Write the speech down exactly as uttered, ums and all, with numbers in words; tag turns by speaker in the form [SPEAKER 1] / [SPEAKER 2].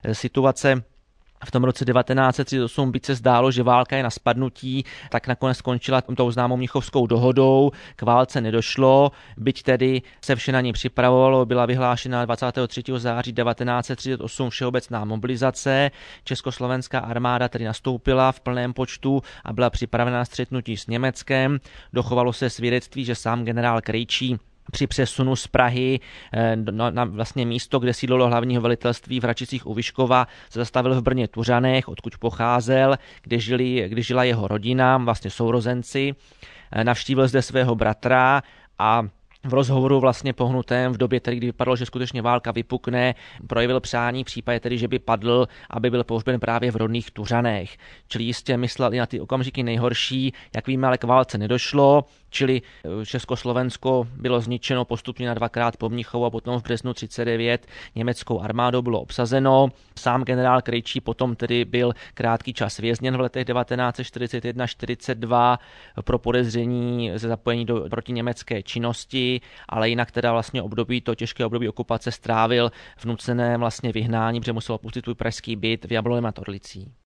[SPEAKER 1] situace v tom roce devatenáct set třicet osm, byť se zdálo, že válka je na spadnutí, tak nakonec skončila tou známou Mnichovskou dohodou, k válce nedošlo, byť tedy se vše na ní připravovalo, byla vyhlášena dvacátého třetího září devatenáct set třicet osm všeobecná mobilizace, československá armáda tedy nastoupila v plném počtu a byla připravena na střetnutí s Německem. Dochovalo se svědectví, že sám generál Krejčí při přesunu z Prahy na, na vlastně místo, kde sídlilo hlavního velitelství v Račicích u Vyškova, se zastavil v Brně Tuřanech, odkud pocházel, kde, žili, kde žila jeho rodina, vlastně sourozenci. Navštívil zde svého bratra a v rozhovoru vlastně pohnutém v době, tedy, kdy vypadalo, že skutečně válka vypukne, projevil přání v případě tedy, že by padl, aby byl pohřben právě v rodných Tuřanech. Čili jistě myslel i na ty okamžiky nejhorší, jak víme, ale k válce nedošlo, čili Československo bylo zničeno postupně na dvakrát po Mnichovu a potom v březnu třicet devět německou armádou bylo obsazeno. Sám generál Krejčí potom tedy byl krátký čas vězněn v letech devatenáct set čtyřicet jedna čtyřicet dva pro podezření ze zapojení do protiněmecké činnosti, ale jinak teda vlastně období, to těžké období okupace strávil v nuceném vlastně vyhnání, protože musel opustit svůj pražský byt v Jabloném nad Orlicí.